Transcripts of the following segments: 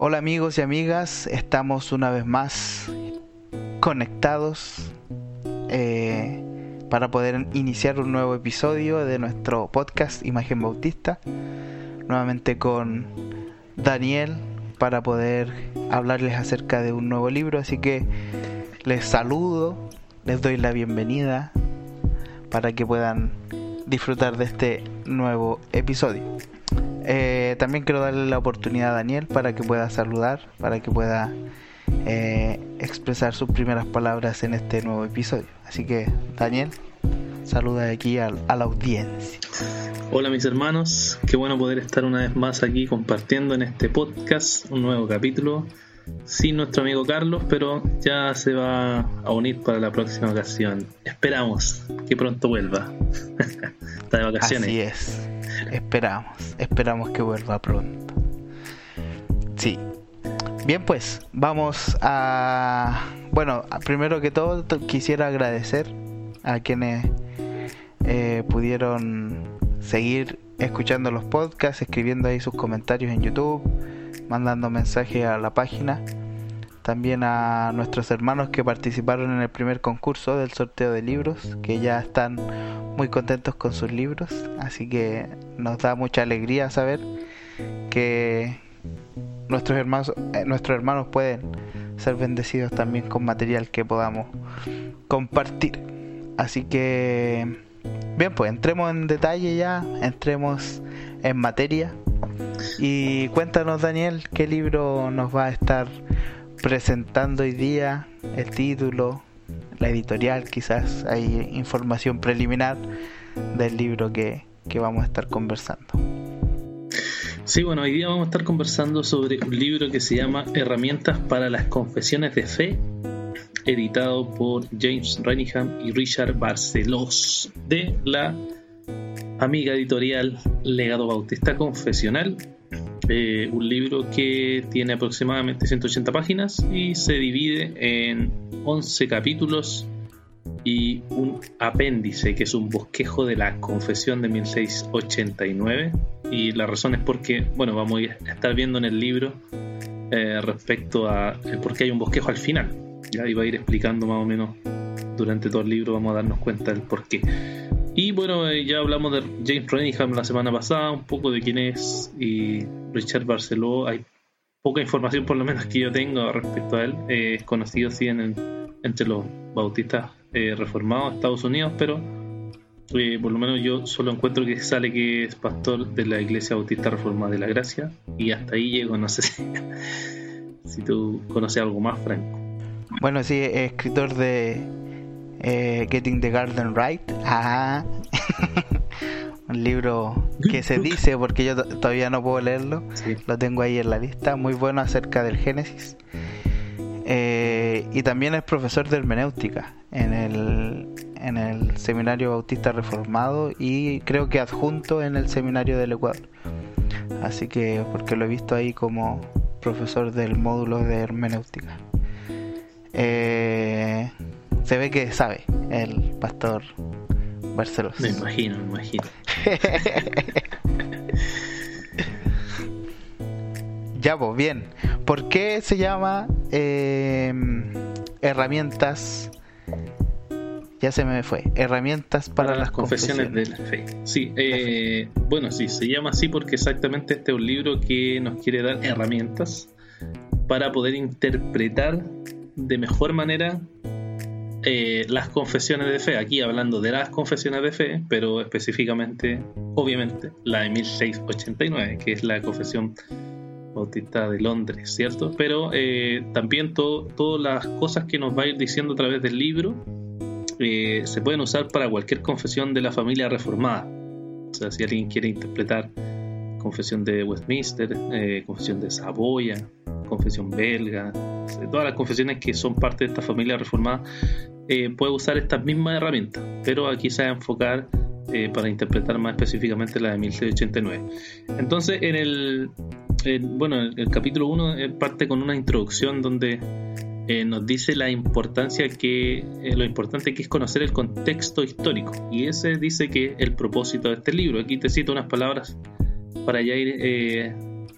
Hola amigos y amigas, estamos una vez más conectados para poder iniciar un nuevo episodio de nuestro podcast Imagen Bautista, nuevamente con Daniel, para poder hablarles acerca de un nuevo libro. Así que les saludo, les doy la bienvenida para que puedan disfrutar de este nuevo episodio. También quiero darle la oportunidad a Daniel para que pueda saludar, para que pueda expresar sus primeras palabras en este nuevo episodio. Así que, Daniel, saluda aquí a la audiencia. Hola mis hermanos, qué bueno poder estar una vez más aquí compartiendo en este podcast un nuevo capítulo sin nuestro amigo Carlos, pero ya se va a unir para la próxima ocasión. Esperamos que pronto vuelva. Está de vacaciones. Así es, esperamos que vuelva pronto. Sí. Bien, pues vamos a... Bueno, primero que todo quisiera agradecer a quienes pudieron seguir escuchando los podcasts, escribiendo ahí sus comentarios en YouTube, mandando mensajes a la página. También a nuestros hermanos que participaron en el primer concurso del sorteo de libros, que ya están muy contentos con sus libros. Así que nos da mucha alegría saber que nuestros hermanos pueden ser bendecidos también con material que podamos compartir. Así que bien, pues entremos en detalle ya, entremos en materia. Y cuéntanos, Daniel, qué libro nos va a estar presentando hoy día, el título, la editorial, quizás hay información preliminar del libro que vamos a estar conversando. Sí, bueno, hoy día vamos a estar conversando sobre un libro que se llama Herramientas para las Confesiones de Fe, editado por James Renihan y Richard Barcelos, de la amiga editorial Legado Bautista Confesional. Un libro que tiene aproximadamente 180 páginas y se divide en 11 capítulos y un apéndice que es un bosquejo de la Confesión de 1689. Y la razón es porque, bueno, vamos a estar viendo en el libro respecto a por qué hay un bosquejo al final. Ya iba a ir explicando más o menos durante todo el libro, vamos a darnos cuenta del por qué. Y bueno, ya hablamos de James Renihan la semana pasada, un poco de quién es, y Richard Barceló. Hay poca información, por lo menos que yo tengo respecto a él. Es conocido sí entre los bautistas reformados de Estados Unidos, pero por lo menos yo solo encuentro que sale que es pastor de la Iglesia Bautista Reformada de la Gracia, y hasta ahí llego. No sé si tú conoces algo más, Franco. Bueno, sí, es escritor de Getting the Garden Right. Un libro que se dice, porque yo todavía no puedo leerlo, sí. Lo tengo ahí en la lista, muy bueno acerca del Génesis. Y también es profesor de hermenéutica en el Seminario Bautista Reformado, y creo que adjunto en el Seminario del Ecuador. Así que, porque lo he visto ahí como profesor del módulo de hermenéutica. Se ve que sabe el pastor Barcelos. Me imagino. Ya, pues bien. ¿Por qué se llama herramientas? Ya se me fue. Herramientas para las confesiones de la fe. Sí, bueno, sí, se llama así porque exactamente este es un libro que nos quiere dar herramientas para poder interpretar de mejor manera las confesiones de fe. Aquí hablando de las confesiones de fe, pero específicamente, obviamente, la de 1689, que es la Confesión Bautista de Londres, ¿cierto? Pero también todas las cosas que nos va a ir diciendo a través del libro se pueden usar para cualquier confesión de la familia reformada. O sea, si alguien quiere interpretar confesión de Westminster, confesión de Saboya, confesión belga, todas las confesiones que son parte de esta familia reformada, puede usar estas mismas herramientas, pero aquí se va a enfocar para interpretar más específicamente la de 1689. Entonces, en el capítulo 1 parte con una introducción donde nos dice lo importante que es conocer el contexto histórico, y ese dice que es el propósito de este libro. Aquí te cito unas palabras para ya ir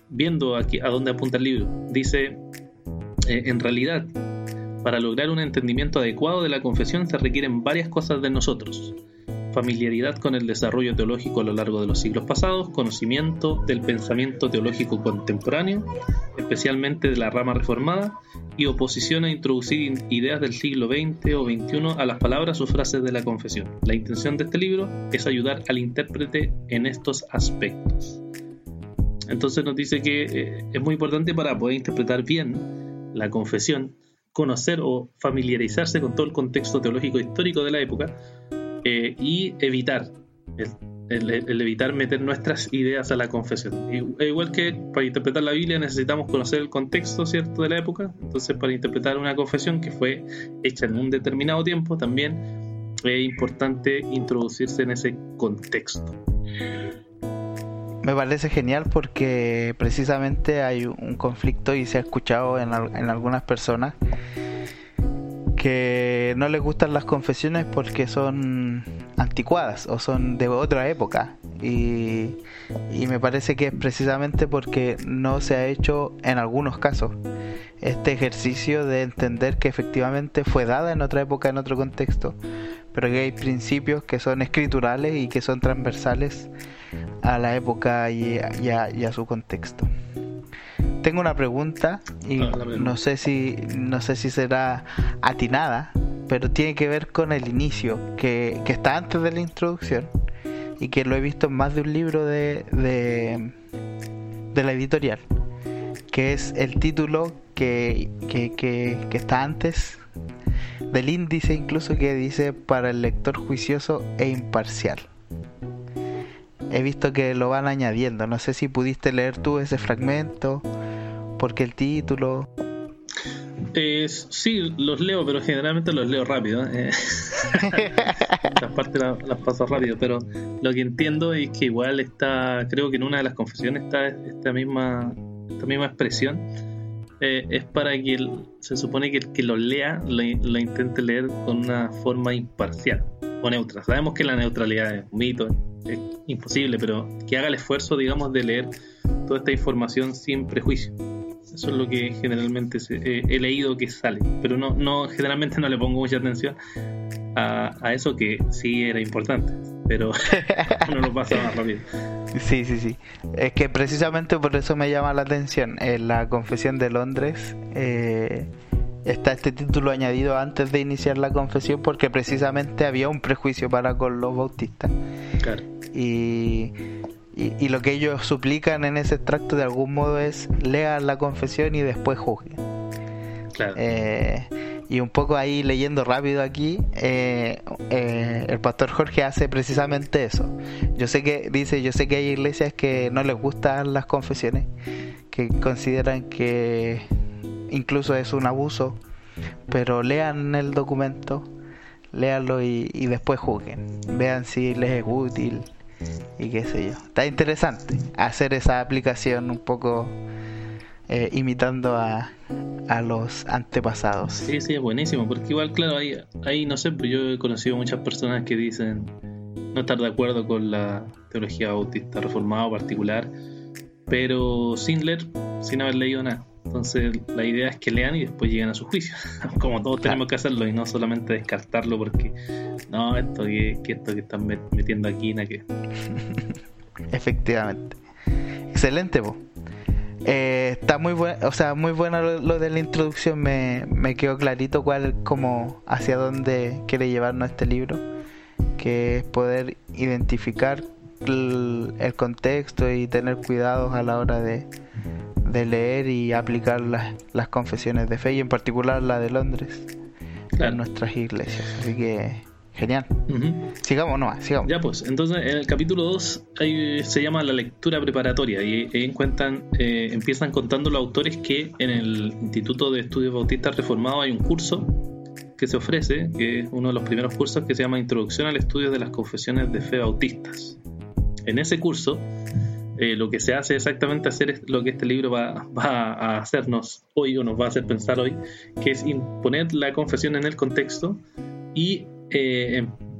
viendo aquí a dónde apunta el libro. Dice, en realidad, para lograr un entendimiento adecuado de la confesión se requieren varias cosas de nosotros: familiaridad con el desarrollo teológico a lo largo de los siglos pasados, conocimiento del pensamiento teológico contemporáneo, especialmente de la rama reformada, y oposición a introducir ideas del siglo XX o XXI a las palabras o frases de la confesión. La intención de este libro es ayudar al intérprete en estos aspectos. Entonces nos dice que es muy importante para poder interpretar bien la confesión, conocer o familiarizarse con todo el contexto teológico histórico de la época, y evitar el evitar meter nuestras ideas a la confesión. Igual que para interpretar la Biblia necesitamos conocer el contexto, ¿cierto?, de la época. Entonces, para interpretar una confesión que fue hecha en un determinado tiempo, también es importante introducirse en ese contexto. Me parece genial porque precisamente hay un conflicto, y se ha escuchado en algunas personas que no les gustan las confesiones porque son anticuadas o son de otra época, y me parece que es precisamente porque no se ha hecho en algunos casos este ejercicio de entender que efectivamente fue dada en otra época, en otro contexto, pero que hay principios que son escriturales y que son transversales a la época y a su contexto. Tengo una pregunta y no sé si será atinada, pero tiene que ver con el inicio, que está antes de la introducción y que lo he visto en más de un libro de la editorial, que es el título que está antes del índice, incluso, que dice: para el lector juicioso e imparcial. He visto que lo van añadiendo. No sé si pudiste leer tú ese fragmento, porque el título... Sí, los leo, pero generalmente los leo rápido. Las partes las paso rápido, pero lo que entiendo es que igual está, creo que en una de las confesiones está esta misma expresión. Es para que se supone que el que lo lea lo intente leer con una forma imparcial o neutra. Sabemos que la neutralidad es un mito, es imposible, pero que haga el esfuerzo, digamos, de leer toda esta información sin prejuicio. Eso es lo que generalmente he leído que sale, pero no generalmente no le pongo mucha atención a eso, que sí era importante, pero uno lo pasa más rápido. Sí. Es que precisamente por eso me llama la atención. En la Confesión de Londres está este título añadido antes de iniciar la confesión, porque precisamente había un prejuicio para con los bautistas. Claro. Y lo que ellos suplican en ese extracto de algún modo es: lean la confesión y después juzguen. Claro. Y un poco ahí, leyendo rápido aquí, el pastor Jorge hace precisamente eso. Yo sé que hay iglesias que no les gustan las confesiones, que consideran que incluso es un abuso, pero lean el documento, léanlo y después juzguen, vean si les es útil y qué sé yo. Está interesante hacer esa aplicación un poco imitando a los antepasados. Sí, es buenísimo, porque igual, claro, ahí no sé, pues yo he conocido muchas personas que dicen no estar de acuerdo con la teología bautista reformada o particular, pero sin leer, sin haber leído nada. Entonces la idea es que lean y después lleguen a su juicio, como todos tenemos que hacerlo, y no solamente descartarlo porque no, esto que están metiendo aquí, nada que... Efectivamente. Excelente, po. Está muy bueno, o sea, muy bueno lo de la introducción. Me quedó clarito hacia dónde quiere llevarnos este libro, que es poder identificar el contexto y tener cuidados a la hora de leer y aplicar las confesiones de fe, y en particular la de Londres, claro, en nuestras iglesias. Así que genial. Uh-huh. Sigamos. Ya, pues, entonces en el capítulo 2 se llama la lectura preparatoria, y empiezan contando los autores que en el Instituto de Estudios Bautistas Reformados hay un curso que se ofrece, que es uno de los primeros cursos, que se llama Introducción al Estudio de las Confesiones de Fe Bautistas. En ese curso lo que se hace exactamente hacer lo que este libro va a hacernos hoy, o nos va a hacer pensar hoy, que es imponer la confesión en el contexto y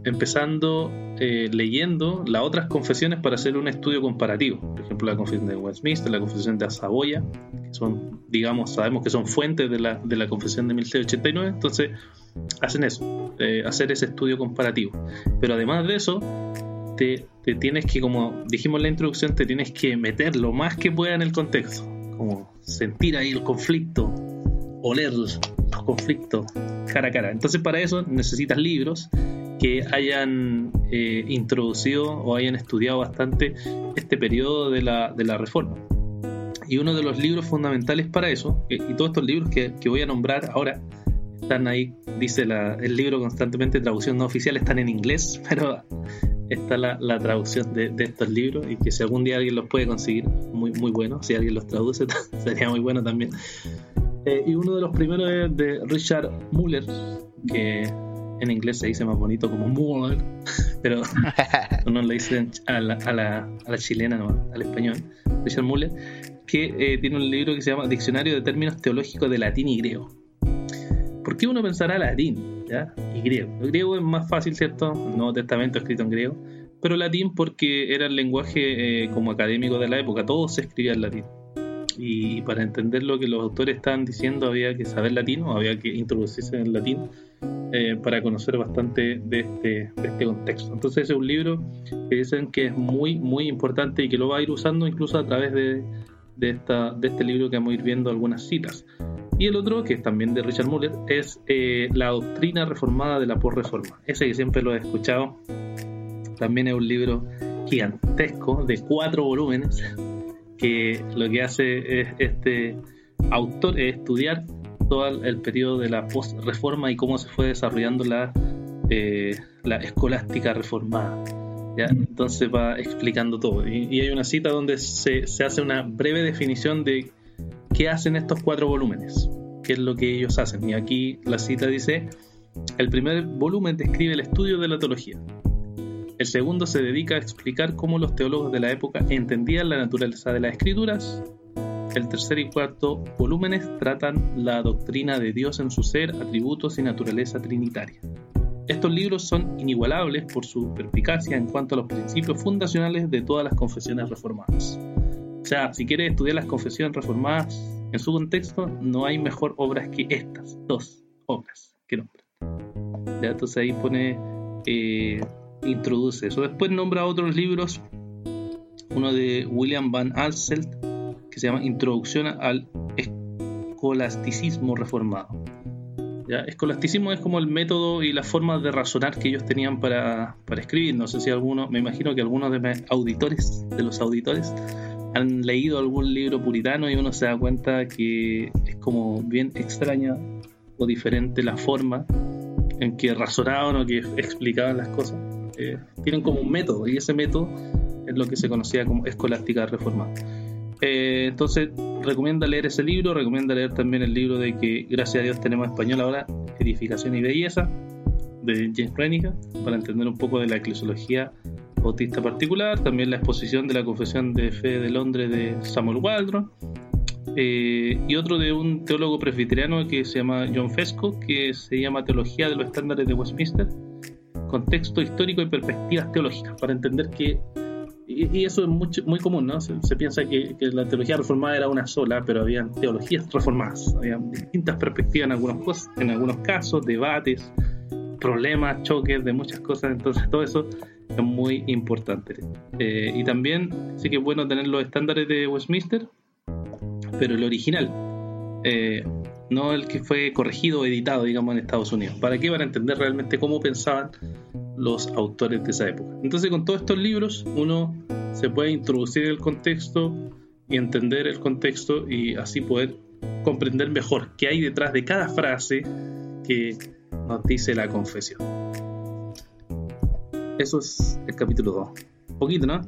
empezando leyendo las otras confesiones para hacer un estudio comparativo. Por ejemplo, la confesión de Westminster, la confesión de Saboya, que son, digamos, sabemos que son fuentes de la confesión de 1689. Entonces hacen eso, hacer ese estudio comparativo. Pero además de eso, te tienes que, como dijimos en la introducción, te tienes que meter lo más que pueda en el contexto, como sentir ahí el conflicto, oler los conflictos cara a cara. Entonces para eso necesitas libros que hayan introducido o hayan estudiado bastante este periodo de la Reforma. Y uno de los libros fundamentales para eso, y todos estos libros que voy a nombrar ahora están ahí, dice el libro constantemente, traducción no oficial, están en inglés, pero está la traducción de estos libros, y que si algún día alguien los puede conseguir, muy, muy bueno. Si alguien los traduce, sería muy bueno también. Y uno de los primeros es de Richard Muller, que en inglés se dice más bonito como Muller, pero no le dicen a la chilena, no, al español. Richard Muller, que tiene un libro que se llama Diccionario de Términos Teológicos de Latín y Griego. ¿Por qué uno pensará latín, ¿ya? Y griego? El griego es más fácil, ¿cierto? El Nuevo Testamento escrito en griego, pero latín porque era el lenguaje como académico de la época, todo se escribía en latín. Y para entender lo que los autores estaban diciendo había que saber latín, o había que introducirse en el latín para conocer bastante de este contexto. Entonces ese es un libro que dicen que es muy, muy importante y que lo va a ir usando incluso a través de este libro que vamos a ir viendo algunas citas. Y el otro, que es también de Richard Muller, es La doctrina reformada de la posreforma. Ese que siempre lo he escuchado. También es un libro gigantesco de 4 volúmenes, que lo que hace es este autor es estudiar todo el periodo de la posreforma y cómo se fue desarrollando la escolástica reformada, ¿ya? Entonces va explicando todo. Y hay una cita donde se hace una breve definición de qué hacen estos 4 volúmenes, qué es lo que ellos hacen. Y aquí la cita dice: el primer volumen describe el estudio de la teología. El segundo se dedica a explicar cómo los teólogos de la época entendían la naturaleza de las escrituras. El tercer y cuarto volúmenes tratan la doctrina de Dios en su ser, atributos y naturaleza trinitaria. Estos libros son inigualables por su perspicacia en cuanto a los principios fundacionales de todas las confesiones reformadas. O sea, si quieres estudiar las confesiones reformadas en su contexto, no hay mejor obras que estas 2 obras que nombran. Ya, entonces ahí pone, introduce eso. Después nombra otros libros, uno de William Van Alselt, que se llama Introducción al Escolasticismo Reformado. ¿Ya? Escolasticismo es como el método y las formas de razonar que ellos tenían para escribir. No sé si me imagino que algunos de los auditores han leído algún libro puritano y uno se da cuenta que es como bien extraña o diferente la forma en que razonaban o que explicaban las cosas. Tienen como un método, y ese método es lo que se conocía como escolástica reformada. Entonces recomienda leer ese libro, recomienda leer también el libro de que gracias a Dios tenemos en español ahora, Edificación y Belleza, de James Renihan, para entender un poco de la eclesiología bautista particular. También la exposición de la Confesión de Fe de Londres de Samuel Waldron, y otro de un teólogo presbiteriano que se llama John Fesco, que se llama Teología de los Estándares de Westminster, contexto histórico y perspectivas teológicas, para entender que, y eso es muy común, ¿no? Se piensa que la teología reformada era una sola, pero había teologías reformadas, había distintas perspectivas en algunos casos, debates, problemas, choques de muchas cosas. Entonces todo eso es muy importante. Y también sí que es bueno tener los estándares de Westminster, pero el original, no el que fue corregido o editado, digamos, en Estados Unidos. ¿Para qué? Para entender realmente cómo pensaban los autores de esa época. Entonces, con todos estos libros uno se puede introducir en el contexto y entender el contexto, y así poder comprender mejor qué hay detrás de cada frase que nos dice la confesión. Eso es el capítulo 2. Un poquito, ¿no?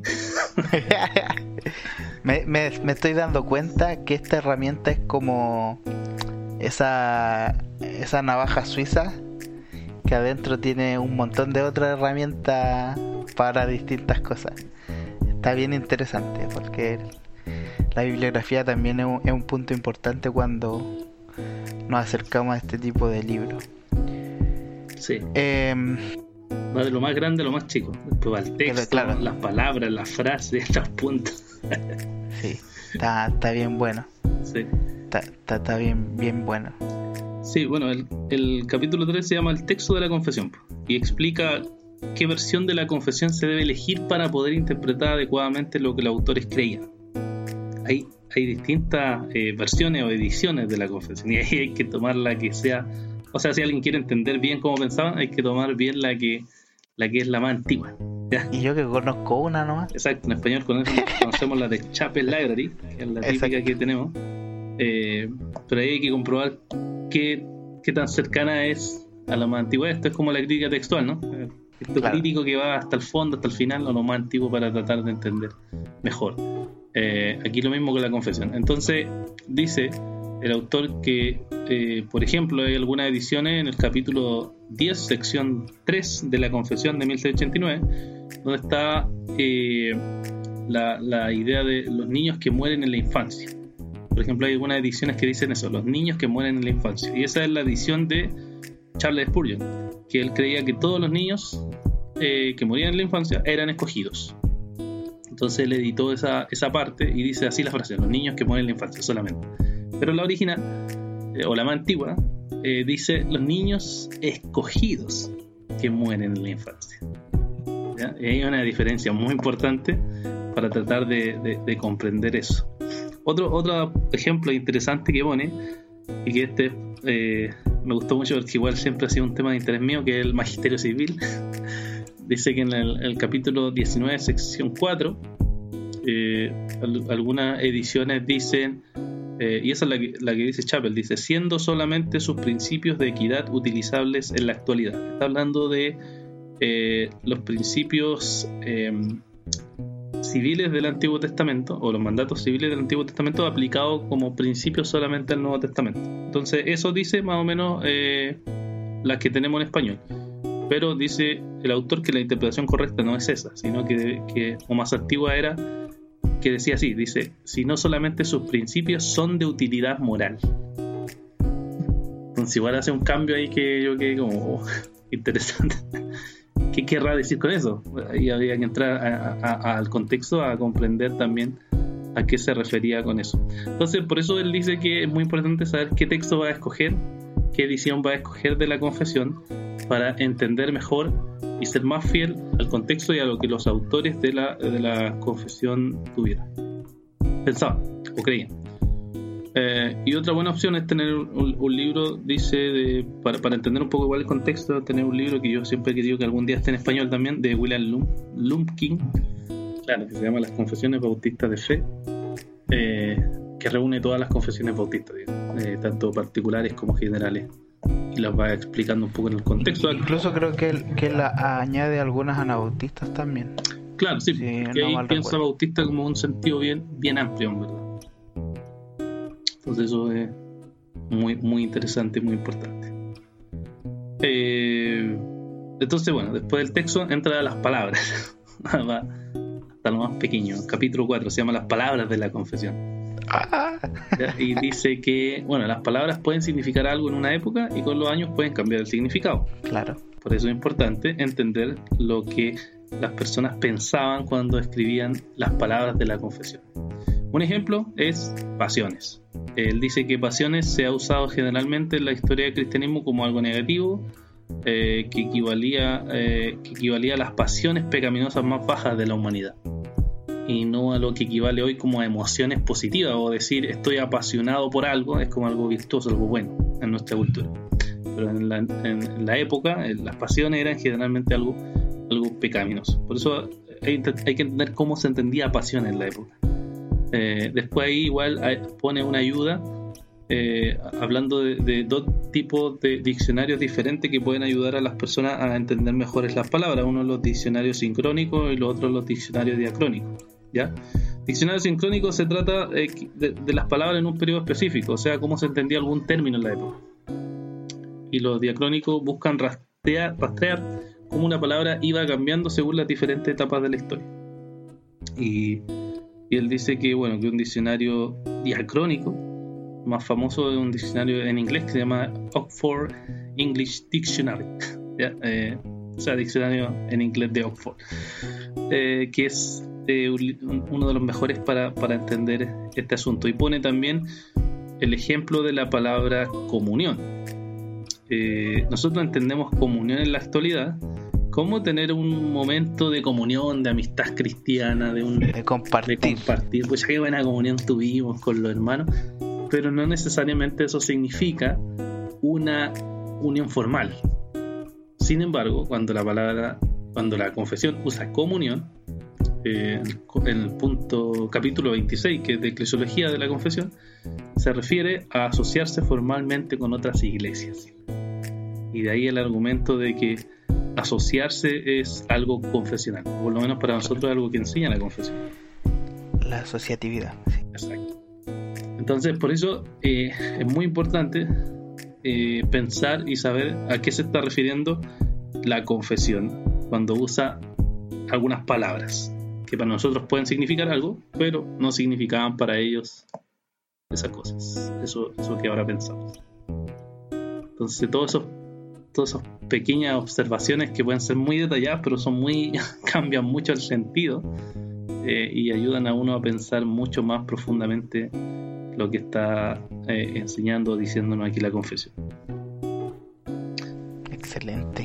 me estoy dando cuenta que esta herramienta es como esa navaja suiza que adentro tiene un montón de otras herramientas para distintas cosas. Está bien interesante, porque la bibliografía también es un punto importante cuando nos acercamos a este tipo de libros. Sí. Va de lo más grande a lo más chico. Después va el texto, claro. Las palabras, las frases, los puntos. Sí, está bien bueno. Sí. Está bien bueno. Sí, bueno, el capítulo 3 se llama El texto de la confesión y explica qué versión de la confesión se debe elegir para poder interpretar adecuadamente lo que los autores creían. Hay distintas versiones o ediciones de la confesión y ahí hay que tomar la que sea. O sea, si alguien quiere entender bien cómo pensaban, hay que tomar bien la que es la más antigua, ¿ya? Y yo que conozco una nomás. Exacto, en español conocemos la de Chapel Library, que es la típica. Exacto. Que tenemos. Pero ahí hay que comprobar qué tan cercana es a la más antigua. Esto es como la crítica textual, ¿no? Esto claro. Crítico que va hasta el fondo, hasta el final, o lo más antiguo para tratar de entender mejor. Aquí lo mismo con la confesión. Entonces dice el autor que por ejemplo hay algunas ediciones en el capítulo 10, sección 3 de la confesión de 1689, donde está la idea de los niños que mueren en la infancia. Por ejemplo, hay algunas ediciones que dicen eso, los niños que mueren en la infancia, y esa es la edición de Charles Spurgeon, que él creía que todos los niños que morían en la infancia eran escogidos. Entonces él editó esa parte y dice así la frase: los niños que mueren en la infancia solamente. Pero la original, o la más antigua, dice los niños escogidos que mueren en la infancia. ¿Ya? Y hay una diferencia muy importante para tratar de comprender eso. Otro ejemplo interesante que pone, y que me gustó mucho porque igual siempre ha sido un tema de interés mío, que es el magisterio civil. Dice que en el capítulo 19, sección 4, algunas ediciones dicen, y esa es la que dice Chapel, dice, siendo solamente sus principios de equidad utilizables en la actualidad. Está hablando de los principios civiles del Antiguo Testamento, o los mandatos civiles del Antiguo Testamento aplicados como principios solamente al Nuevo Testamento. Entonces eso dice más o menos las que tenemos en español. Pero dice el autor que la interpretación correcta no es esa, sino que o más antigua era, que decía así, dice, si no solamente sus principios son de utilidad moral. Entonces igual hace un cambio ahí que yo quedé como interesante. ¿Qué querrá decir con eso? Ahí había que entrar al contexto, a comprender también a qué se refería con eso. Entonces por eso él dice que es muy importante saber qué texto va a escoger, qué edición va a escoger de la confesión, para entender mejor y ser más fiel al contexto y a lo que los autores de la confesión tuvieran, pensaban o creían. Y otra buena opción es tener un libro, dice, para entender un poco igual el contexto, tener un libro que yo siempre he querido que algún día esté en español también, de William Lumpkin, claro, que se llama Las Confesiones Bautistas de Fe, que reúne todas las confesiones bautistas, tanto particulares como generales, y las va explicando un poco en el contexto. Incluso creo que él añade algunas anabautistas también. Claro, sí, porque ahí piensa bautista como un sentido bien amplio, en verdad. Entonces eso es muy, muy interesante y muy importante. Entonces, bueno, después del texto entra a las palabras. Va hasta lo más pequeño. Capítulo 4 se llama Las palabras de la confesión. Y dice que, bueno, las palabras pueden significar algo en una época y con los años pueden cambiar el significado. Claro. Por eso es importante entender lo que las personas pensaban cuando escribían las palabras de la confesión. Un ejemplo es pasiones. Él dice que pasiones se ha usado generalmente en la historia del cristianismo como algo negativo, que equivalía a las pasiones pecaminosas más bajas de la humanidad, y no a lo que equivale hoy como a emociones positivas, o decir estoy apasionado por algo es como algo virtuoso, algo bueno en nuestra cultura. Pero en la época las pasiones eran generalmente algo pecaminoso. Por eso hay que entender cómo se entendía pasión en la época. Después ahí igual pone una ayuda hablando de dos tipos de diccionarios diferentes que pueden ayudar a las personas a entender mejor las palabras. Uno los diccionarios sincrónicos y los otros los diccionarios diacrónicos, ¿ya? Diccionario sincrónico se trata de las palabras en un periodo específico, o sea, cómo se entendía algún término en la época. Y los diacrónicos buscan rastrear cómo una palabra iba cambiando según las diferentes etapas de la historia. Y él dice que, bueno, que un diccionario diacrónico más famoso es un diccionario en inglés que se llama Oxford English Dictionary, ¿ya? o sea, diccionario en inglés de Oxford, que es uno de los mejores para entender este asunto, y pone también el ejemplo de la palabra comunión. Nosotros entendemos comunión en la actualidad como tener un momento de comunión, de amistad cristiana, de compartir. Pues ya qué buena comunión tuvimos con los hermanos, pero no necesariamente eso significa una unión formal. Sin embargo, cuando la confesión usa comunión, en el capítulo 26, que es de eclesiología de la confesión, se refiere a asociarse formalmente con otras iglesias. Y de ahí el argumento de que asociarse es algo confesional, o por lo menos para nosotros es algo que enseña la confesión. La asociatividad. Sí. Exacto. Entonces, por eso es muy importante pensar y saber a qué se está refiriendo la confesión cuando usa algunas palabras que para nosotros pueden significar algo, pero no significaban para ellos esas cosas. Eso que ahora pensamos. Entonces, todas esas pequeñas observaciones que pueden ser muy detalladas, pero cambian mucho el sentido, y ayudan a uno a pensar mucho más profundamente lo que está enseñando o diciéndonos aquí la confesión. Excelente.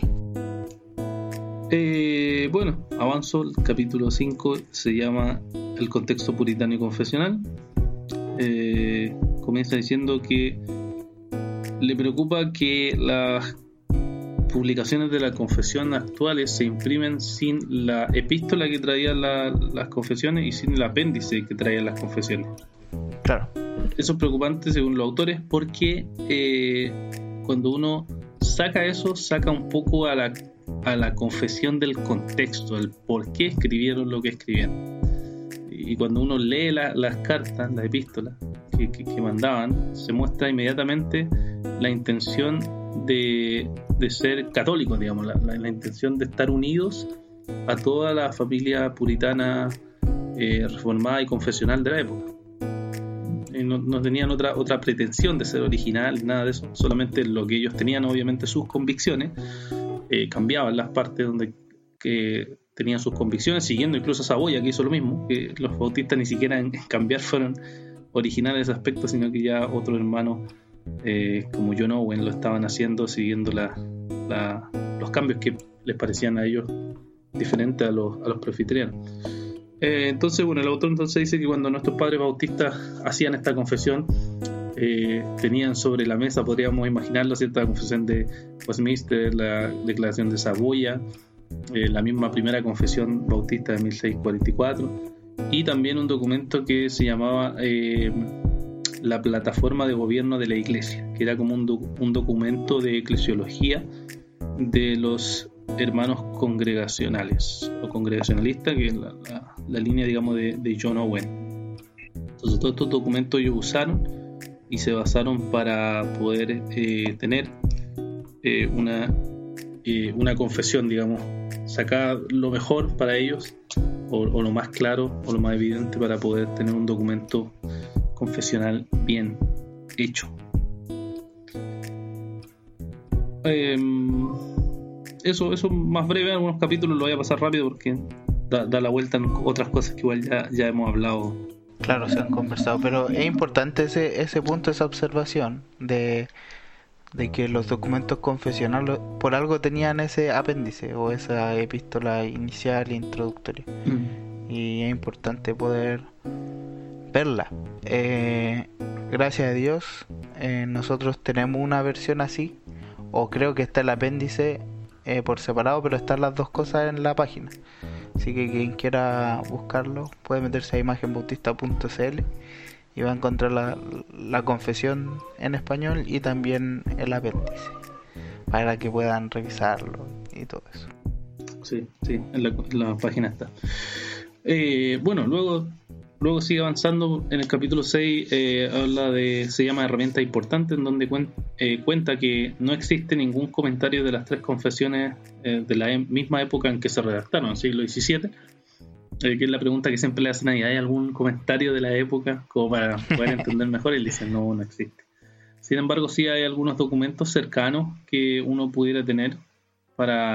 Bueno, avanzo. El capítulo 5 se llama El contexto puritano y confesional. Comienza diciendo que le preocupa que las publicaciones de la confesión actuales se imprimen sin la epístola que traían las confesiones y sin el apéndice que traían las confesiones. Claro. Eso es preocupante según los autores porque cuando uno saca eso, saca un poco a la confesión del contexto, el por qué escribieron lo que escribieron. Y cuando uno lee las cartas, las epístolas que mandaban, se muestra inmediatamente la intención de ser católicos, digamos, la intención de estar unidos a toda la familia puritana, reformada y confesional de la época. No tenían otra pretensión de ser original, nada de eso, solamente lo que ellos tenían, obviamente sus convicciones, cambiaban las partes donde que tenían sus convicciones, siguiendo incluso a Saboya, que hizo lo mismo, que los bautistas ni siquiera en cambiar fueron originales ese aspecto, sino que ya otros hermanos como John Owen lo estaban haciendo, siguiendo los cambios que les parecían a ellos diferentes a los presbiterianos. Entonces, bueno, el autor entonces dice que cuando nuestros padres bautistas hacían esta confesión, tenían sobre la mesa, podríamos imaginarlo, cierta confesión de Westminster, la declaración de Saboya, la misma primera confesión bautista de 1644, y también un documento que se llamaba la plataforma de gobierno de la iglesia, que era como un documento de eclesiología de los hermanos congregacionales o congregacionalistas, que es la línea, digamos, de John Owen. Entonces todos estos documentos ellos usaron y se basaron para poder tener una confesión, digamos, sacar lo mejor para ellos o lo más claro o lo más evidente para poder tener un documento confesional bien hecho. Eso más breve, algunos capítulos lo voy a pasar rápido porque da la vuelta en otras cosas que igual ya hemos hablado. Claro, se han conversado, pero es importante ese punto, esa observación de que los documentos confesionales por algo tenían ese apéndice o esa epístola inicial e introductoria. Y es importante poder verla. Gracias a Dios nosotros tenemos una versión así, o creo que está el apéndice por separado, pero están las dos cosas en la página, así que quien quiera buscarlo puede meterse a imagenbautista.cl y va a encontrar la confesión en español y también el apéndice para que puedan revisarlo y todo eso. Sí, en la página está. Bueno, luego sigue avanzando en el capítulo 6, se llama herramientas importantes, en donde cuenta que no existe ningún comentario de las tres confesiones de la misma época en que se redactaron, el siglo XVII, que es la pregunta que siempre le hacen ahí: ¿hay algún comentario de la época como para poder entender mejor? Y él dice no existe. Sin embargo, sí hay algunos documentos cercanos que uno pudiera tener para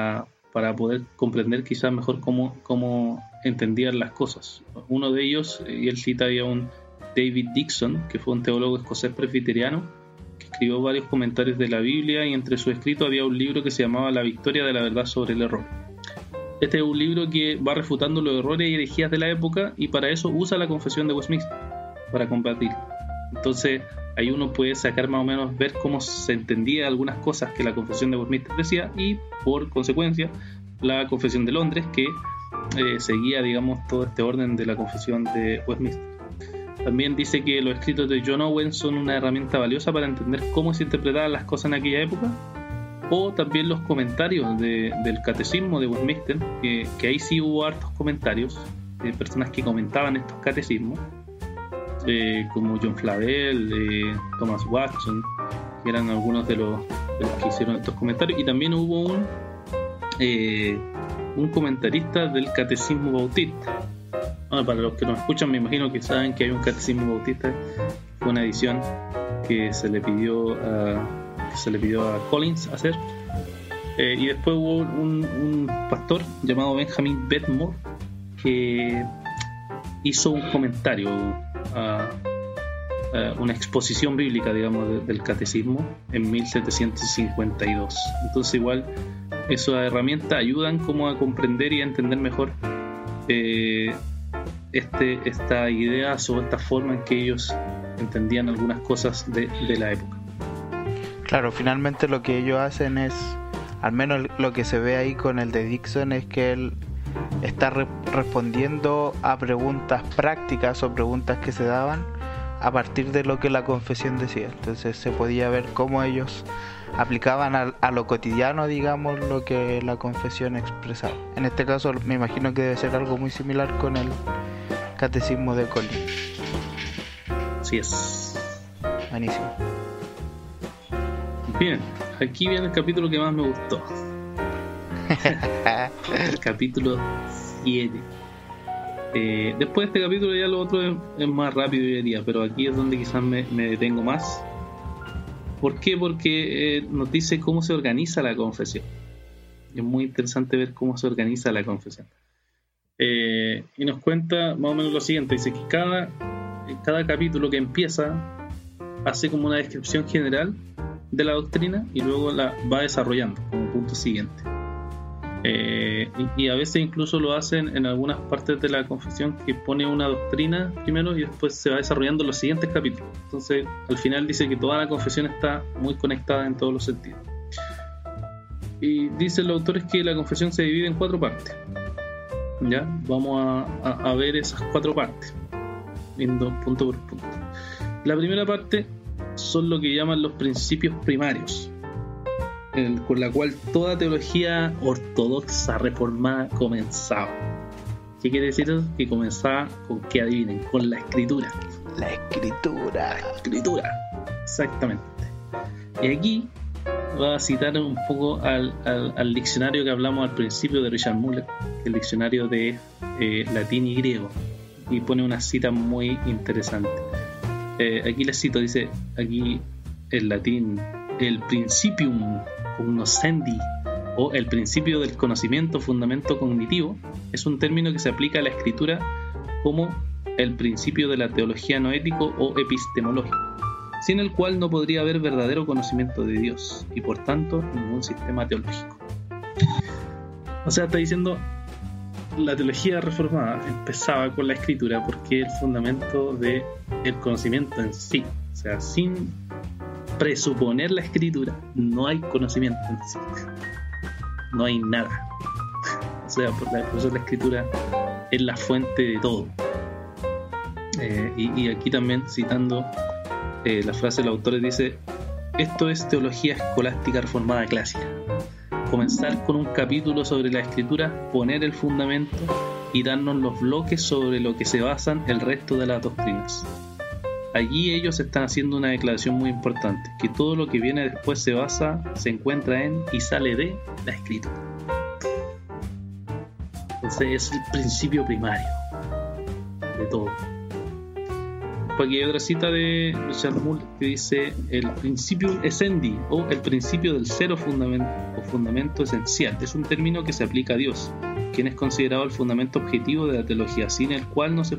para poder comprender quizás mejor cómo entendían las cosas. Uno de ellos, y él cita a un David Dixon, que fue un teólogo escocés presbiteriano, que escribió varios comentarios de la Biblia, y entre sus escritos había un libro que se llamaba La victoria de la verdad sobre el error. Este es un libro que va refutando los errores y herejías de la época, y para eso usa la Confesión de Westminster, para combatirlo. Entonces ahí uno puede sacar más o menos, ver cómo se entendía algunas cosas que la Confesión de Westminster decía, y por consecuencia la Confesión de Londres, que seguía, digamos, todo este orden de la Confesión de Westminster. También dice que los escritos de John Owen son una herramienta valiosa para entender cómo se interpretaban las cosas en aquella época, o también los comentarios del catecismo de Westminster, que ahí sí hubo hartos comentarios de personas que comentaban estos catecismos, como John Flavel, Thomas Watson, que eran algunos de los que hicieron estos comentarios. Y también hubo un comentarista del catecismo bautista. Para los que nos escuchan, me imagino que saben que hay un catecismo bautista. Fue una edición que se le pidió a Collins hacer. Y después hubo un pastor llamado Benjamin Bedmore que hizo un comentario, una exposición bíblica, digamos, del catecismo en 1752. Entonces igual esas herramientas ayudan como a comprender y a entender mejor esta idea o esta forma en que ellos entendían algunas cosas de la época. Claro, finalmente lo que ellos hacen es, al menos lo que se ve ahí con el de Dixon, es que él está respondiendo a preguntas prácticas o preguntas que se daban a partir de lo que la confesión decía. Entonces se podía ver cómo ellos aplicaban a lo cotidiano, digamos, lo que la confesión expresaba. En este caso me imagino que debe ser algo muy similar con el catecismo de Collins. Así es. Buenísimo. Bien, aquí viene el capítulo que más me gustó. El capítulo 7. Después de este capítulo ya lo otro es más rápido, yo diría, pero aquí es donde quizás me detengo más. ¿Por qué? Porque nos dice cómo se organiza la confesión. Es muy interesante ver cómo se organiza la confesión. Y nos cuenta más o menos lo siguiente. Dice que cada capítulo que empieza hace como una descripción general de la doctrina y luego la va desarrollando como punto siguiente. Y a veces incluso lo hacen en algunas partes de la confesión, que pone una doctrina primero y después se va desarrollando los siguientes capítulos. Entonces al final dice que toda la confesión está muy conectada en todos los sentidos. Y dicen los autores que la confesión se divide en 4 partes. Ya, vamos a ver esas 4 partes, viendo punto por punto. La primera parte son lo que llaman los principios primarios, con la cual toda teología ortodoxa reformada comenzaba. ¿Qué quiere decir eso? Que comenzaba con, que adivinen, con la escritura. La escritura, exactamente. Y aquí va a citar un poco al diccionario que hablamos al principio de Richard Müller, el diccionario de latín y griego, y pone una cita muy interesante. Aquí les cito, dice aquí en latín: el principium cognoscendi, o el principio del conocimiento, fundamento cognitivo, es un término que se aplica a la escritura como el principio de la teología noético o epistemológico, sin el cual no podría haber verdadero conocimiento de Dios y por tanto ningún sistema teológico. O sea, está diciendo, la teología reformada empezaba con la escritura porque es el fundamento del conocimiento en sí. O sea, sin presuponer la escritura no hay conocimiento en sí, no hay nada. O sea, por eso la escritura es la fuente de todo. Y aquí también citando la frase del autor, dice: esto es teología escolástica reformada clásica. Comenzar con un capítulo sobre la escritura, poner el fundamento y darnos los bloques sobre lo que se basan el resto de las doctrinas. Allí ellos están haciendo una declaración muy importante, que todo lo que viene después se encuentra en y sale de la escritura. Entonces es el principio primario de todo. pues aquí hay otra cita de Richard Muller que dice: el principium essendi, o el principio del ser o fundamento esencial, es un término que se aplica a Dios, quien es considerado el fundamento objetivo de la teología, sin el cual no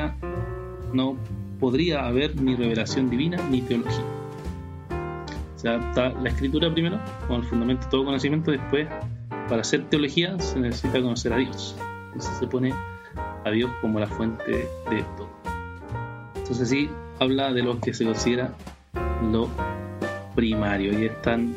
podría haber ni revelación divina ni teología. O sea, está la escritura primero como el fundamento de todo conocimiento. Después, para hacer teología se necesita conocer a Dios. Entonces se pone a Dios como la fuente de todo. Entonces sí, habla de lo que se considera lo primario. Y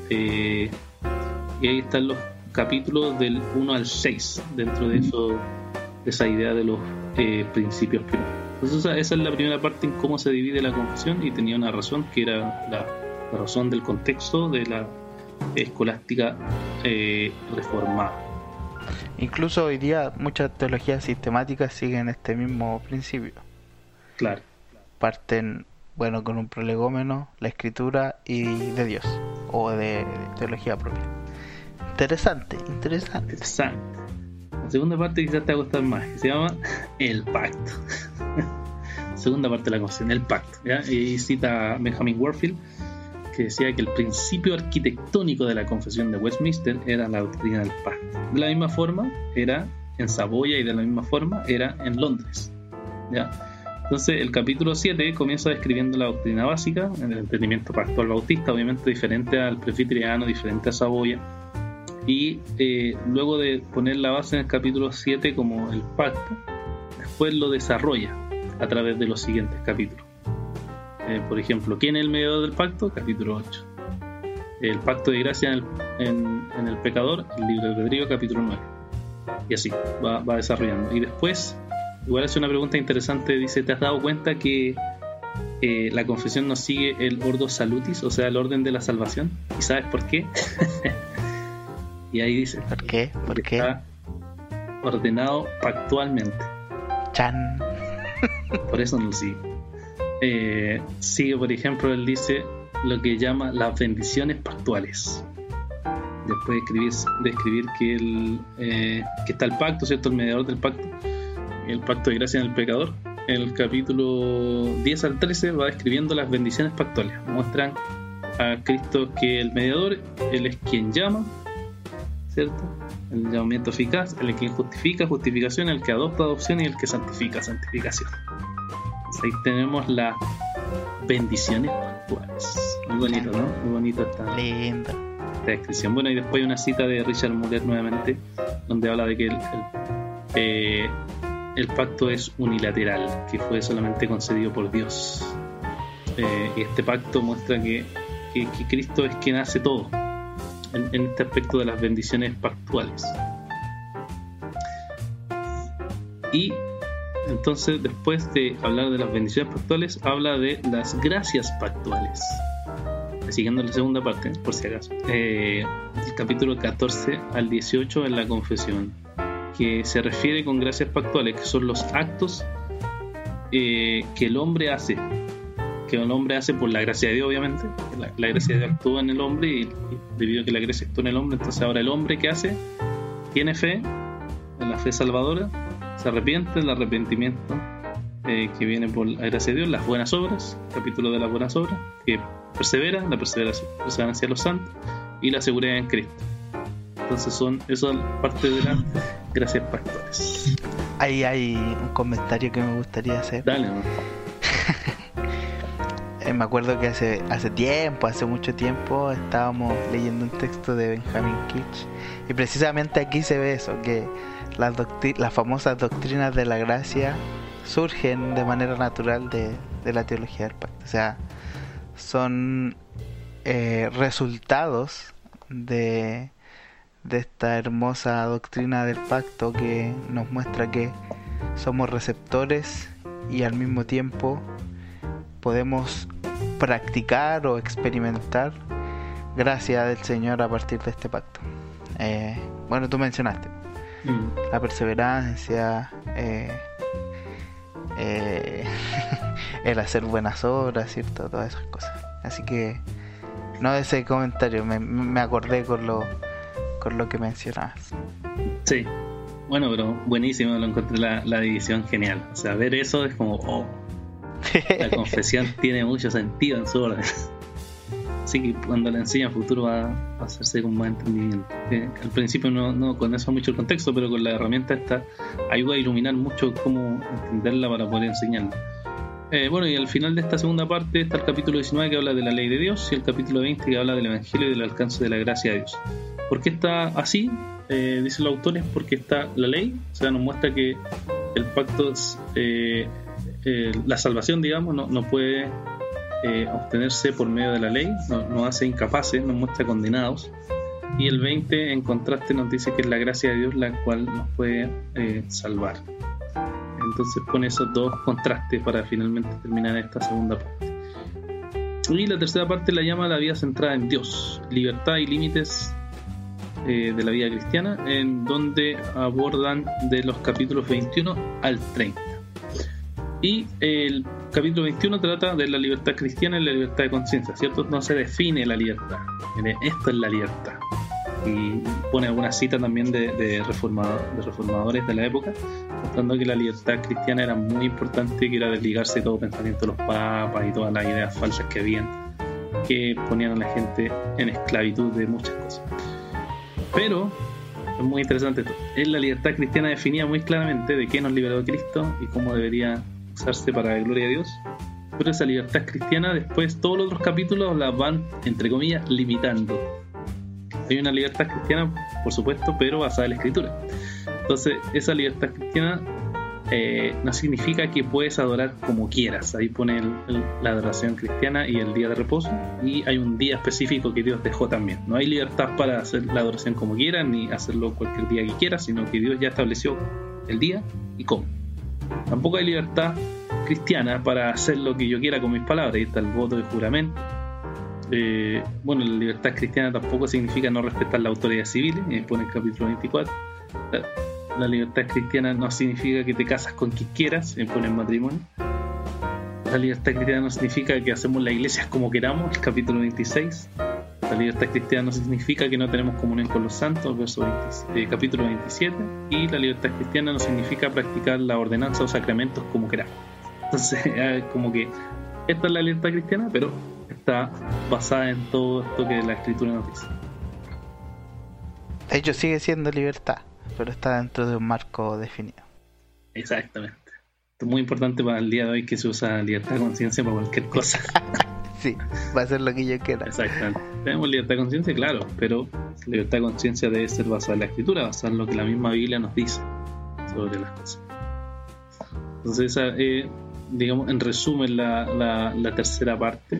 ahí están los capítulos del 1 al 6 dentro de esa idea de los principios primarios. Entonces esa es la primera parte en cómo se divide la confesión, y tenía una razón que era la razón del contexto de la escolástica reformada. Incluso hoy día muchas teologías sistemáticas siguen este mismo principio. Claro. Parten, con un prolegómeno, la escritura y de Dios, o de teología propia. Interesante. La segunda parte quizás te va a gustar más, que se llama el pacto. Segunda parte de la confesión, el pacto, ¿ya? Y cita a Benjamin Warfield, que decía que el principio arquitectónico de la confesión de Westminster era la doctrina del pacto. De la misma forma era en Saboya, y de la misma forma era en Londres, ¿ya? Entonces el capítulo 7 comienza describiendo la doctrina básica, el entendimiento pactual bautista, obviamente diferente al presbiteriano, diferente a Saboya. Y luego de poner la base en el capítulo 7 como el pacto, después lo desarrolla a través de los siguientes capítulos. Por ejemplo, ¿quién es el mediador del pacto? Capítulo 8. El pacto de gracia en el pecador, el libre albedrío, capítulo 9. Y así va desarrollando. Y después, igual hace una pregunta interesante, dice: ¿te has dado cuenta que la confesión no sigue el ordo salutis, o sea, el orden de la salvación? ¿Y sabes por qué? Y ahí dice: ¿por qué? Está ordenado pactualmente. Chan. Por eso no lo sigue. Sigue, por ejemplo, él dice lo que llama las bendiciones pactuales. Después de escribir que está el pacto, ¿cierto? El mediador del pacto, el pacto de gracia en el pecador. En el capítulo 10 al 13 va describiendo las bendiciones pactuales. Muestran a Cristo que el mediador, Él es quien llama, ¿cierto? El llamamiento eficaz, el que justifica, justificación, el que adopta, adopción, y el que santifica, santificación. Entonces ahí tenemos las bendiciones pactuales. Muy bonito, ¿no? Muy bonito esta descripción. Bueno, y después hay una cita de Richard Muller nuevamente, donde habla de que el pacto es unilateral, que fue solamente concedido por Dios. Y este pacto muestra que Cristo es quien hace todo en este aspecto de las bendiciones pactuales. Y entonces, después de hablar de las bendiciones pactuales, habla de las gracias pactuales, siguiendo la segunda parte, por si acaso, el capítulo 14 al 18 en la confesión, que se refiere con gracias pactuales, que son los actos que el hombre hace por la gracia de Dios, obviamente. La gracia de Dios actúa en el hombre, y debido a que la gracia actúa en el hombre, entonces ahora el hombre, ¿qué hace? Tiene fe, en la fe salvadora, se arrepiente, el arrepentimiento que viene por la gracia de Dios, las buenas obras, capítulo de las buenas obras, que persevera, la perseverancia de los santos, y la seguridad en Cristo. Entonces eso es parte de las gracias pactuales. Ahí hay un comentario que me gustaría hacer. Dale, ¿no? Me acuerdo que hace mucho tiempo, estábamos leyendo un texto de Benjamin Kitch, y precisamente aquí se ve eso, que las famosas doctrinas de la gracia surgen de manera natural de la teología del pacto. O sea, son resultados de esta hermosa doctrina del pacto, que nos muestra que somos receptores y al mismo tiempo podemos practicar o experimentar gracia del Señor a partir de este pacto. Bueno, tú mencionaste la perseverancia, el hacer buenas obras, ¿cierto? Todas esas cosas. Así que no, de ese comentario me acordé con lo que mencionabas. Sí, bueno, pero buenísimo, lo encontré la división genial. O sea, ver eso es como La confesión tiene mucho sentido en su orden. Así que cuando le enseña futuro va a hacerse con más entendimiento. Al principio no conoce mucho el contexto, pero con la herramienta esta ayuda a iluminar mucho cómo entenderla para poder enseñarla. Bueno, y al final de esta segunda parte está el capítulo 19 que habla de la ley de Dios y el capítulo 20 que habla del Evangelio y del alcance de la gracia de Dios. ¿Por qué está así? Dicen los autores, porque está la ley, o sea, nos muestra que el pacto, la salvación, digamos, no puede obtenerse por medio de la ley, nos hace incapaces, nos muestra condenados. Y el 20, en contraste, nos dice que es la gracia de Dios la cual nos puede salvar. Entonces pone esos dos contrastes para finalmente terminar esta segunda parte. Y la tercera parte la llama la vida centrada en Dios, libertad y límites de la vida cristiana, en donde abordan de los capítulos 21 al 30. Y el capítulo 21 trata de la libertad cristiana y la libertad de conciencia, ¿cierto? No se define la libertad. Esto es la libertad. Y pone alguna cita también de reformadores de la época, mostrando que la libertad cristiana era muy importante, que era desligarse de todo pensamiento de los papas y todas las ideas falsas que habían, que ponían a la gente en esclavitud de muchas cosas. Pero es muy interesante esto. En la libertad cristiana definía muy claramente de qué nos liberó Cristo y cómo debería usarse para la gloria de Dios. Pero esa libertad cristiana, después todos los otros capítulos la van, entre comillas, limitando. Hay una libertad cristiana, por supuesto, pero basada en la Escritura. Entonces, esa libertad cristiana no significa que puedes adorar como quieras. Ahí pone la adoración cristiana y el día de reposo, y hay un día específico que Dios dejó también. No hay libertad para hacer la adoración como quieras, ni hacerlo cualquier día que quieras, sino que Dios ya estableció el día y cómo. Tampoco hay libertad cristiana para hacer lo que yo quiera con mis palabras. Ahí está el voto de juramento. Bueno, la libertad cristiana tampoco significa no respetar la autoridad civil, pone el capítulo 24. La libertad cristiana no significa que te casas con quien quieras, pone el matrimonio. La libertad cristiana no significa que hacemos la iglesia como queramos, el capítulo 26. La libertad cristiana no significa que no tenemos comunión con los santos, capítulo 27. Y la libertad cristiana no significa practicar la ordenanza o sacramentos como queramos. Entonces, como que esta es la libertad cristiana, pero está basada en todo esto que la Escritura nos dice. De hecho, sigue siendo libertad, pero está dentro de un marco definido. Exactamente. Esto es muy importante para el día de hoy, que se usa libertad de conciencia para cualquier cosa. Sí, va a ser lo que yo quiera. Exactamente. Tenemos libertad de conciencia, claro, pero libertad de conciencia debe ser basada en la Escritura, basada en lo que la misma Biblia nos dice sobre las cosas. Entonces, esa digamos, en resumen, la tercera parte.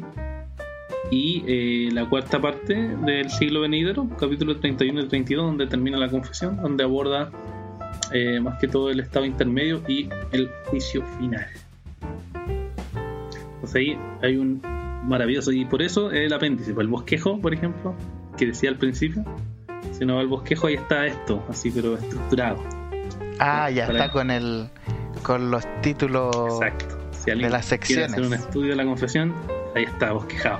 Y la cuarta parte del siglo venidero, capítulo 31 y 32, donde termina la confesión, donde aborda más que todo el estado intermedio y el juicio final. Entonces ahí hay un maravilloso, y por eso el apéndice, el bosquejo, por ejemplo, que decía al principio, si no va al bosquejo, ahí está esto, así pero estructurado. Ah, ya está con los títulos. Exacto. Si alguien de las secciones. quiere hacer un estudio de la confesión, ahí está, bosquejado.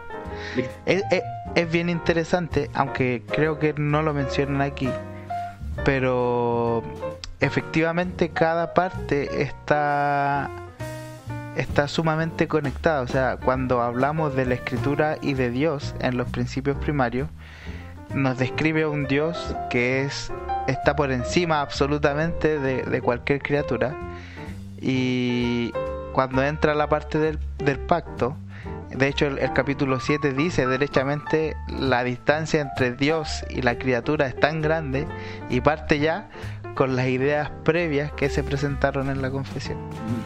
Es bien interesante, aunque creo que no lo mencionan aquí, pero efectivamente cada parte está sumamente conectada. O sea, cuando hablamos de la Escritura y de Dios en los principios primarios, nos describe a un Dios que está por encima absolutamente de cualquier criatura. Y cuando entra la parte del pacto, de hecho el capítulo 7 dice derechamente la distancia entre Dios y la criatura es tan grande, y parte ya con las ideas previas que se presentaron en la confesión.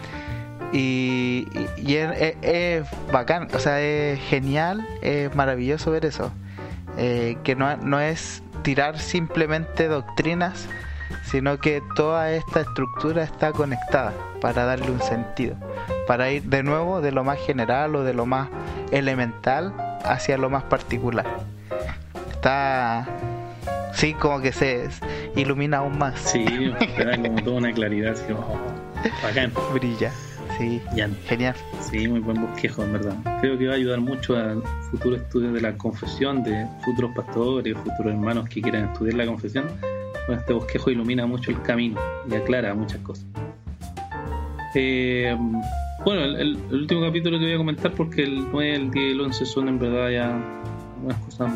Y es bacán, o sea, es genial, es maravilloso ver eso, que no es tirar simplemente doctrinas, sino que toda esta estructura está conectada para darle un sentido, para ir de nuevo de lo más general o de lo más elemental hacia lo más particular. Está, sí, como que se ilumina aún más. Sí, te da como toda una claridad, así como bacán. Brilla, sí, genial. Sí, muy buen bosquejo, en verdad. Creo que va a ayudar mucho al futuro estudio de la confesión, de futuros pastores, futuros hermanos que quieran estudiar la confesión. Bueno, este bosquejo ilumina mucho el camino y aclara muchas cosas. Bueno, el último capítulo que voy a comentar, porque el 9, el 10 y el 11 son en verdad ya unas cosas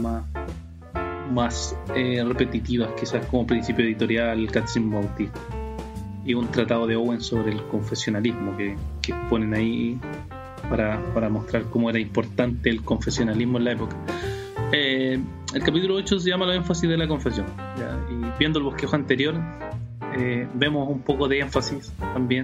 más repetitivas, quizás como principio editorial, el Catecismo Bautista y un tratado de Owen sobre el confesionalismo que ponen ahí para mostrar cómo era importante el confesionalismo en la época. El capítulo 8 se llama Los énfasis de la confesión, ¿ya? Y viendo el bosquejo anterior vemos un poco de énfasis también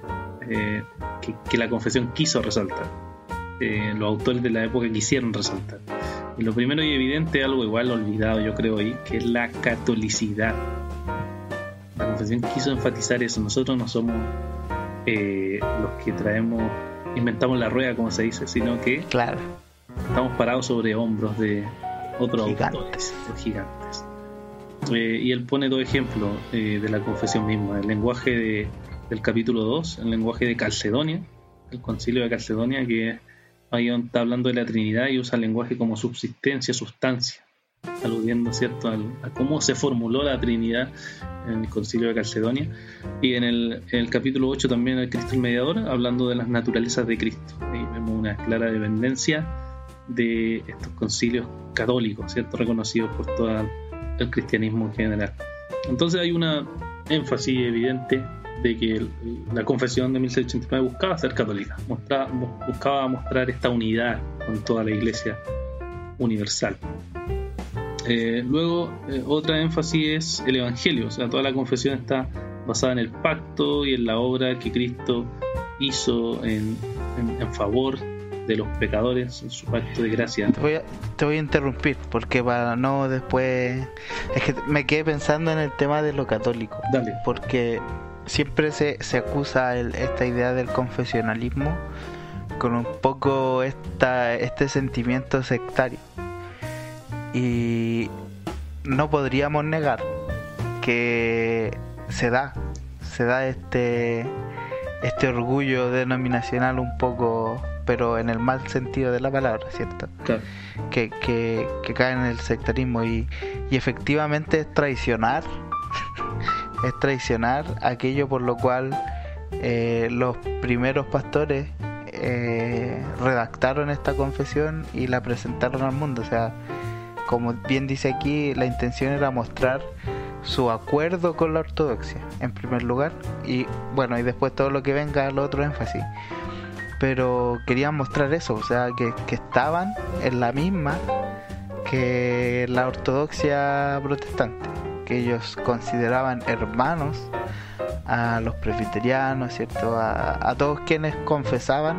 que la confesión quiso resaltar, los autores de la época quisieron resaltar. Y lo primero y evidente, algo igual olvidado yo creo ahí, que es la catolicidad. La confesión quiso enfatizar eso. Nosotros no somos los que inventamos la rueda, como se dice, sino que claro, estamos parados sobre hombros de otros gigantes. Autores, los gigantes. Y él pone dos ejemplos de la confesión misma: el lenguaje del capítulo 2, el lenguaje de Calcedonia, el concilio de Calcedonia, que ahí está hablando de la Trinidad y usa el lenguaje como subsistencia, sustancia, aludiendo, ¿cierto?, a cómo se formuló la Trinidad en el concilio de Calcedonia. Y en el capítulo 8 también el Cristo el Mediador, hablando de las naturalezas de Cristo. Ahí vemos una clara dependencia de estos concilios católicos, ¿cierto?, reconocidos por todo el cristianismo en general. Entonces hay una énfasis evidente de que la confesión de 1689 buscaba ser católica, buscaba mostrar esta unidad con toda la Iglesia universal. Luego, otra énfasis es el Evangelio, o sea, toda la confesión está basada en el pacto y en la obra que Cristo hizo en favor de los pecadores, en su pacto de gracia. Te voy a interrumpir, porque para no después... Es que me quedé pensando en el tema de lo católico. Dale. Porque siempre se acusa esta idea del confesionalismo con un poco este sentimiento sectario. Y no podríamos negar que se da este orgullo denominacional un poco, pero en el mal sentido de la palabra, ¿cierto? Claro. Que cae en el sectarismo y efectivamente es traicionar aquello por lo cual los primeros pastores redactaron esta confesión y la presentaron al mundo. O sea, como bien dice aquí, la intención era mostrar su acuerdo con la ortodoxia en primer lugar, y bueno, y después todo lo que venga al otro énfasis, pero querían mostrar eso, o sea, que estaban en la misma que la ortodoxia protestante, que ellos consideraban hermanos a los presbiterianos, ¿cierto?, a todos quienes confesaban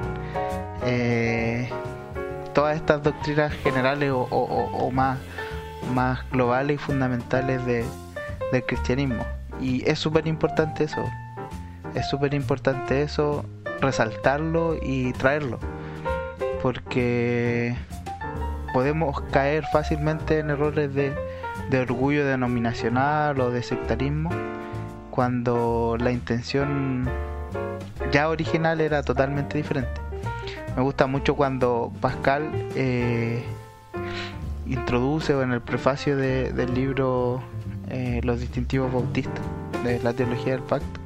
todas estas doctrinas generales o más globales y fundamentales del cristianismo. Y es súper importante eso, resaltarlo y traerlo, porque podemos caer fácilmente en errores de orgullo denominacional o de sectarismo cuando la intención ya original era totalmente diferente. Me gusta mucho cuando Pascal introduce, o en el prefacio del libro Los distintivos bautistas de la teología del pacto,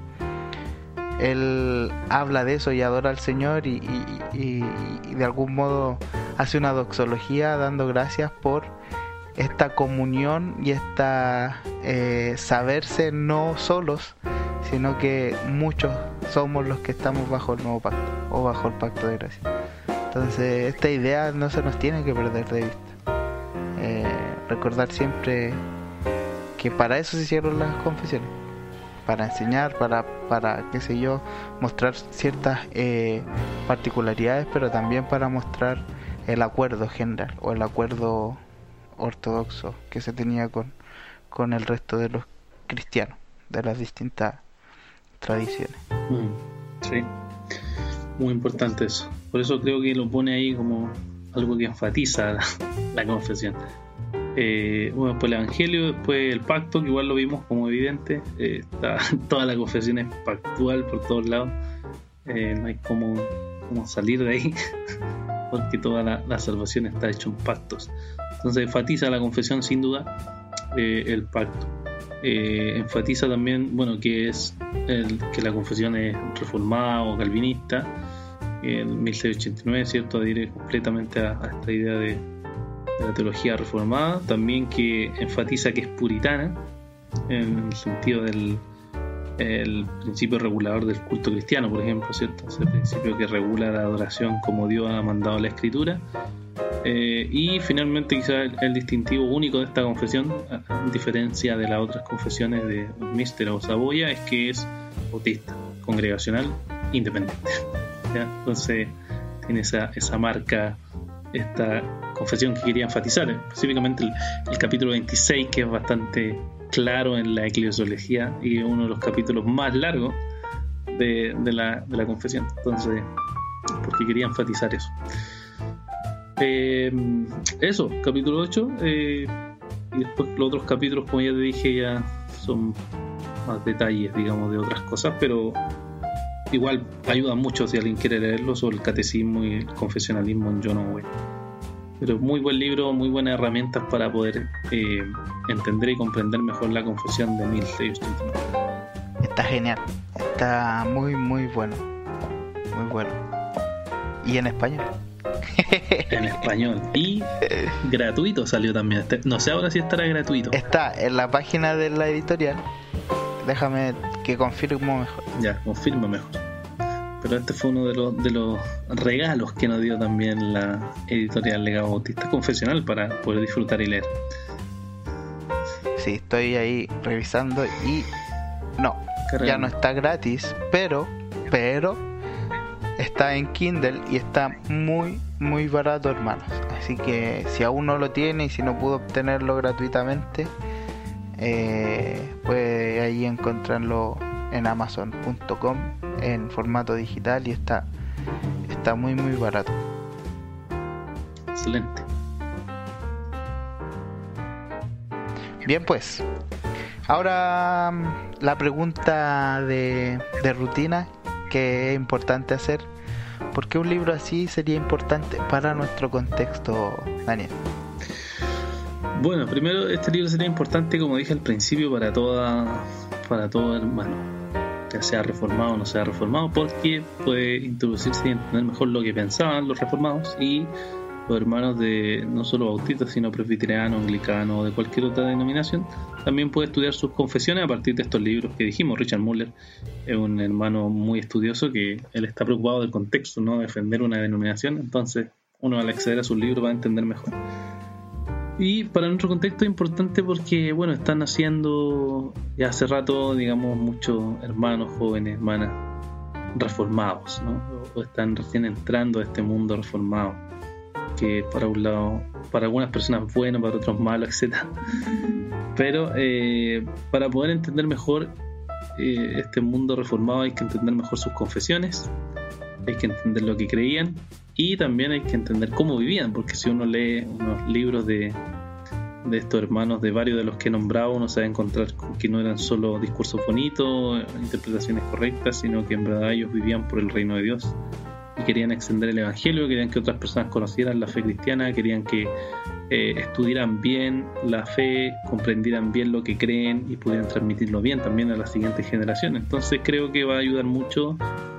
él habla de eso y adora al Señor y de algún modo hace una doxología dando gracias por esta comunión y esta saberse no solos, sino que muchos somos los que estamos bajo el nuevo pacto o bajo el pacto de gracia. Entonces esta idea no se nos tiene que perder de vista. Recordar siempre que para eso se hicieron las confesiones, para enseñar, para qué sé yo, mostrar ciertas particularidades, pero también para mostrar el acuerdo general o el acuerdo ortodoxo que se tenía con el resto de los cristianos de las distintas tradiciones. Sí, muy importante eso. Por eso creo que lo pone ahí como algo que enfatiza la confesión. Bueno, después el Evangelio, después el pacto, que igual lo vimos como evidente. Toda la confesión es pactual por todos lados. No hay como salir de ahí porque toda la salvación está hecha en pactos. Entonces enfatiza la confesión sin duda, el pacto. Enfatiza también, bueno, que es que la confesión es reformada o calvinista, en 1689, ¿cierto? Adhiere completamente a esta idea de la teología reformada, también que enfatiza que es puritana en el sentido del el principio regulador del culto cristiano, por ejemplo, ¿cierto? Ese principio que regula la adoración como Dios ha mandado la Escritura. Y finalmente quizás el distintivo único de esta confesión, a diferencia de las otras confesiones de Míster o Saboya, es que es bautista, congregacional, independiente, ¿ya? Entonces tiene esa marca, esta confesión que quería enfatizar, específicamente el capítulo 26, que es bastante claro en la eclesiología y uno de los capítulos más largos de la confesión. Entonces, porque quería enfatizar eso. Eso, capítulo 8, y después los otros capítulos, como ya te dije, ya son más detalles, digamos, de otras cosas, pero igual ayuda mucho si alguien quiere leerlo, sobre el catecismo y el confesionalismo en John Owen. Pero muy buen libro, muy buenas herramientas para poder entender y comprender mejor la confesión de 1689. Está genial, está muy bueno, muy bueno. Y en español. En español. Y gratuito salió también. No sé ahora si estará gratuito. Está en la página de la editorial. Déjame que confirmo mejor. Ya, confirma mejor. Pero este fue uno de los regalos que nos dio también la editorial Legado Bautista Confesional para poder disfrutar y leer. Sí, estoy ahí revisando y no, caramba, ya no está gratis, pero está en Kindle y está muy barato, hermanos. Así que si aún no lo tiene y si no pudo obtenerlo gratuitamente, puede ahí encontrarlo en amazon.com en formato digital y está muy barato. Excelente. Bien, pues ahora la pregunta de rutina que es importante hacer: ¿por qué un libro así sería importante para nuestro contexto, Daniel? Bueno, primero, este libro sería importante, como dije al principio, para todo hermano, ya sea reformado o no sea reformado, porque puede introducirse y entender mejor lo que pensaban los reformados y los hermanos de no solo bautistas, sino presbiterianos, anglicanos o de cualquier otra denominación. También puede estudiar sus confesiones a partir de estos libros que dijimos. Richard Muller es un hermano muy estudioso, que él está preocupado del contexto, no defender una denominación. Entonces uno, al acceder a sus libros, va a entender mejor. Y para nuestro contexto es importante porque, bueno, están haciendo ya hace rato, digamos, muchos hermanos jóvenes, hermanas reformados, ¿no? O están recién entrando a este mundo reformado, que para un lado, para algunas personas bueno, para otros malo, etc. Pero para poder entender mejor este mundo reformado hay que entender mejor sus confesiones, hay que entender lo que creían y también hay que entender cómo vivían, porque si uno lee unos libros de estos hermanos, de varios de los que he nombrado, uno se va a encontrar con que no eran solo discursos bonitos, interpretaciones correctas, sino que en verdad ellos vivían por el reino de Dios y querían extender el evangelio, querían que otras personas conocieran la fe cristiana, querían que estudiaran bien la fe, comprendieran bien lo que creen y pudieran transmitirlo bien también a las siguientes generaciones. Entonces creo que va a ayudar mucho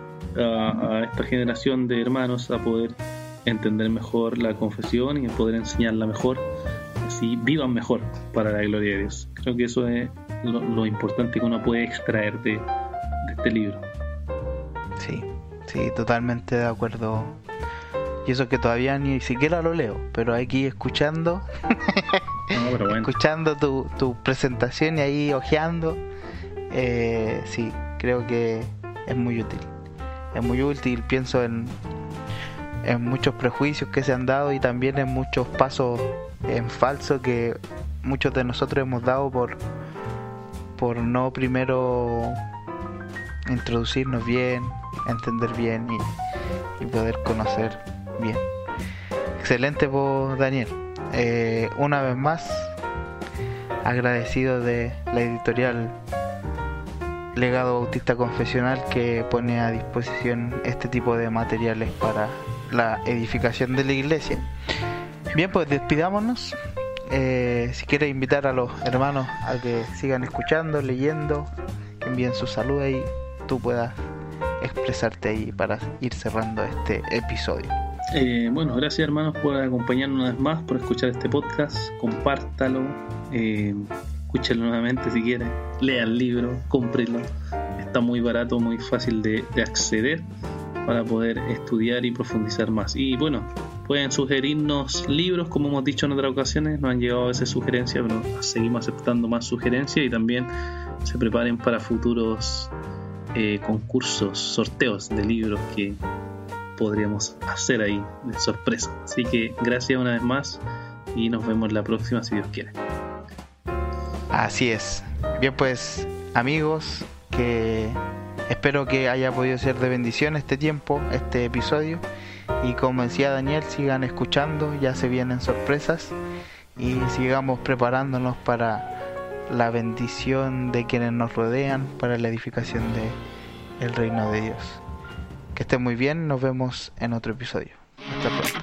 a esta generación de hermanos a poder entender mejor la confesión y a poder enseñarla mejor, así vivan mejor para la gloria de Dios. Creo que eso es lo importante que uno puede extraer de este libro. Sí, totalmente de acuerdo. Y eso que todavía ni siquiera lo leo, pero aquí escuchando pero bueno, escuchando tu presentación y ahí ojeando, sí, creo que es muy útil. Es muy útil, pienso en muchos prejuicios que se han dado y también en muchos pasos en falso que muchos de nosotros hemos dado por no primero introducirnos bien, entender bien y poder conocer bien. Excelente, vos, Daniel. Una vez más, agradecido de la editorial Legado Bautista Confesional, que pone a disposición este tipo de materiales para la edificación de la iglesia. Bien, pues despidámonos. Si quieres invitar a los hermanos a que sigan escuchando, leyendo, que envíen sus saludos y tú puedas expresarte ahí para ir cerrando este episodio. Bueno, gracias hermanos por acompañarnos una vez más, por escuchar este podcast. Compártalo, escúchalo nuevamente si quieren, lea el libro, cómprelo. Está muy barato, muy fácil de acceder para poder estudiar y profundizar más. Y bueno, pueden sugerirnos libros, como hemos dicho en otras ocasiones. Nos han llegado a veces sugerencias, pero seguimos aceptando más sugerencias, y también se preparen para futuros concursos, sorteos de libros que podríamos hacer ahí de sorpresa. Así que gracias una vez más y nos vemos la próxima si Dios quiere. Así es. Bien, pues amigos, que espero que haya podido ser de bendición este tiempo, este episodio, y como decía Daniel, sigan escuchando, ya se vienen sorpresas y sigamos preparándonos para la bendición de quienes nos rodean, para la edificación del reino de Dios. Que estén muy bien, nos vemos en otro episodio. Hasta pronto.